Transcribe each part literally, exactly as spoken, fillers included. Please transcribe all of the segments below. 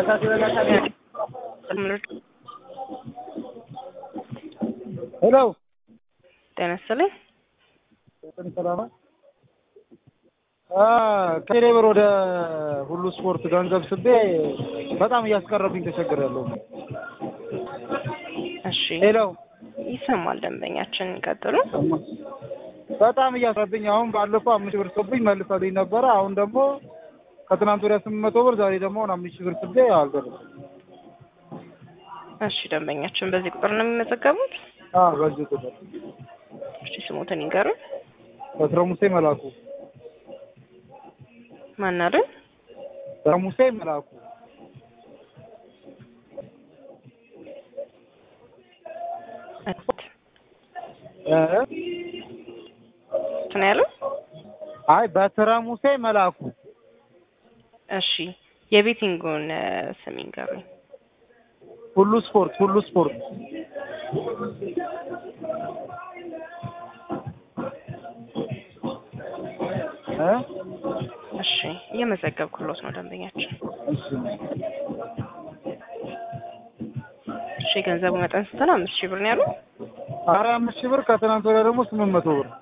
ሄሎ ጤና ይስጥልኝ። ሰላም አ ከሌበር ወደ ሁሉ ስፖርት ገንዘብ ስቤ በጣም እያስቀረብኝ ተቸግሬያለሁ። እሺ ሄሎ ይሰማል። ደንበኛችን ቀጥሉ። በጣም እያስቀረብኝ አሁን ባለፈው አምስት ብር ሰብኝ መልሰልኝ ነበር። አሁን ደግሞ ከትናንት ወዲያ ስምንት መቶ ብር ዛሬ ደግሞ አምስት ብር ስቤ አልደረሰም። እሺ ደንበኛችን በዚህ ቁጥር ነው የሚመዘገቡት? አዎ በዚህ ቁጥር። እሺ ስሞትን ይንገሩን። በትረሙሴ መላኩ። ማን አይደል? በትረሙሴ መላኩ። እ ተናያሉ? አይ በትረሙሴ መላኩ። እሺ የቤቲንጉን ስም ይንገሩኝ። ሁሉ ስፖርት ሁሉ ስፖርት እ እሺ እየመዘገብኩሎት ነው ደንበኛችን። እሺ እሺ ገንዘቡ መጠን ስንት ነው? አምስት ሺህ ብር ነው ያለው? ኧረ አምስት ሺህ ብር ከትናንት ወዲያ ደግሞ ስምንት መቶ ብር።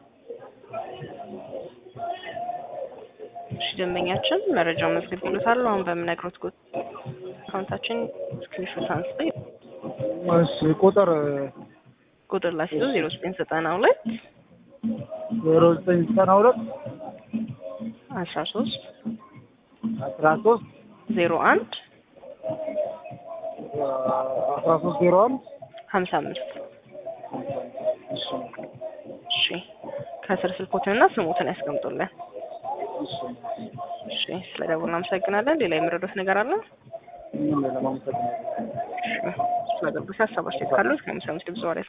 እሺ ደንበኛችን መረጃውን መዝግቤልዎታል። አሁን በምነግሮት ቁጥር አካውንታችን ስክሪንሾት አንስተው እሺ ቁጥር ቁጥር ላይ ሲሉ ዜሮ ዘጠኝ ዘጠና ሁለት ዜሮ ዘጠኝ ዘጠና ሁለት አስራ ሶስት አስራ ሶስት ዜሮ አንድ አስራ ሶስት ዜሮ አንድ ሀምሳ አምስት እሺ ከስር ስልኮትንና ስሞትን ያስቀምጡልን። እሺ ስለደወልን አመሰግናለን። ሌላ የምረዱት ነገር አለ? ምን ለማመሰግናለሁ። ስለደወሉ ሀሳባችሁ ካሉት ከሚሰሙት ድምጽ ወሬ